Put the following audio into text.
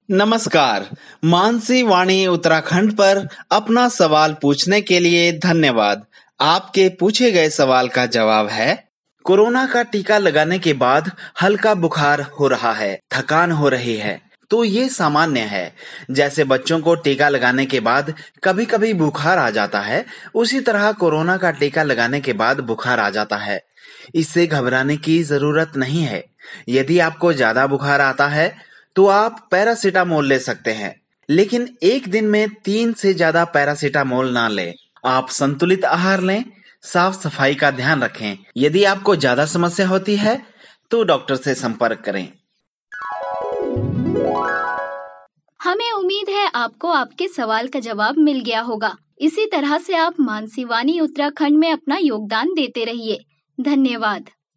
नमस्कार। मानसी वाणी उत्तराखंड पर अपना सवाल पूछने के लिए धन्यवाद। आपके पूछे गए सवाल का जवाब है, कोरोना का टीका लगाने के बाद हल्का बुखार हो रहा है, थकान हो रही है, तो ये सामान्य है। जैसे बच्चों को टीका लगाने के बाद कभी कभी बुखार आ जाता है, उसी तरह कोरोना का टीका लगाने के बाद बुखार आ जाता है। इससे घबराने की जरूरत नहीं है। यदि आपको ज्यादा बुखार आता है तो आप पैरासीटामोल ले सकते हैं, लेकिन एक दिन में 3 से ज्यादा पैरासीटामोल ना लें। आप संतुलित आहार लें, साफ सफाई का ध्यान रखें। यदि आपको ज्यादा समस्या होती है तो डॉक्टर से संपर्क करें। हमें उम्मीद है आपको आपके सवाल का जवाब मिल गया होगा। इसी तरह से आप मानसी वाणी उत्तराखंड में अपना योगदान देते रहिए। धन्यवाद।